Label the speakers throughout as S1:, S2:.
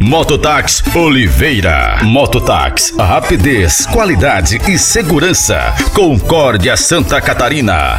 S1: Mototáxi Oliveira. Mototáxi, rapidez, qualidade e segurança. Concórdia, Santa Catarina.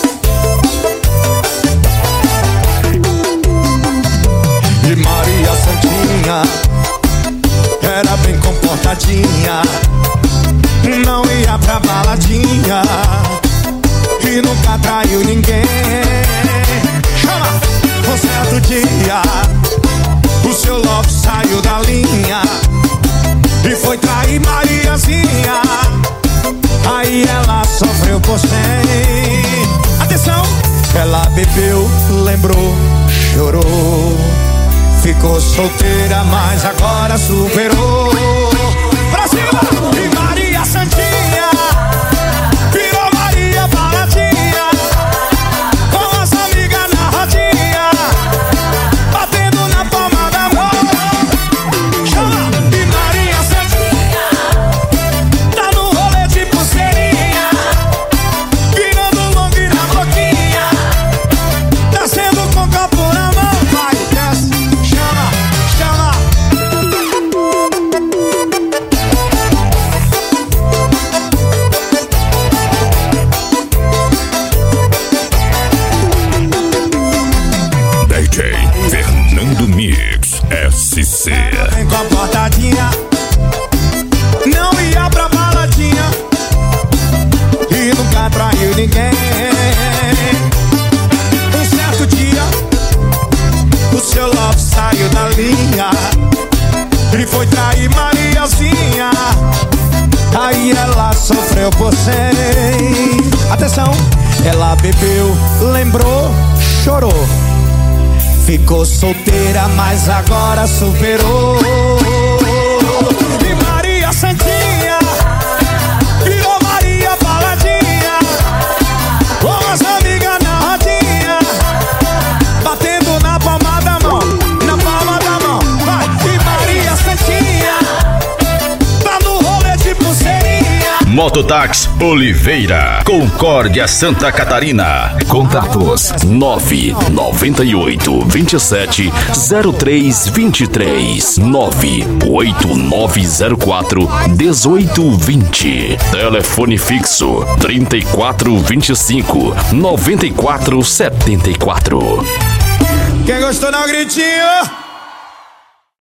S2: E Maria Santinha era bem comportadinha, não ia pra baladinha e nunca traiu ninguém. Chama! Um certo dia o seu love saiu da linha e foi trair Mariazinha. Aí ela sofreu por 100. Atenção! Ela bebeu, lembrou, chorou, ficou solteira, mas agora superou. Pra cima! E Maria Santinha virou Maria Baladinha, com as amigas na rodinha, batendo na palma da mão. Chama! E Maria Santinha tá no rolê de pulseirinha, virando long na boquinha, descendo com copo na mão. Vai, desce, chama, chama.
S1: DJ Fernando Mix SC.
S2: Bem comportadinha, não ia pra baladinha e nunca traiu ninguém. Um certo dia o seu love saiu da linha e foi trair Mariazinha. Aí ela sofreu por 100. Atenção! Ela bebeu, lembrou, chorou, ficou solteira, mas agora superou. E Maria Santinha virou Maria Baladinha, com as amigas na rodinha, batendo na palma da mão, na palma da mão. Vai! E Maria Santinha tá no rolê de pulseirinha.
S1: Mototáxi Oliveira. Concórdia, Santa Catarina. Contatos 998 27 0323 98904 1820. Telefone fixo 3425 9474.
S2: Quem gostou, dá um gritinho.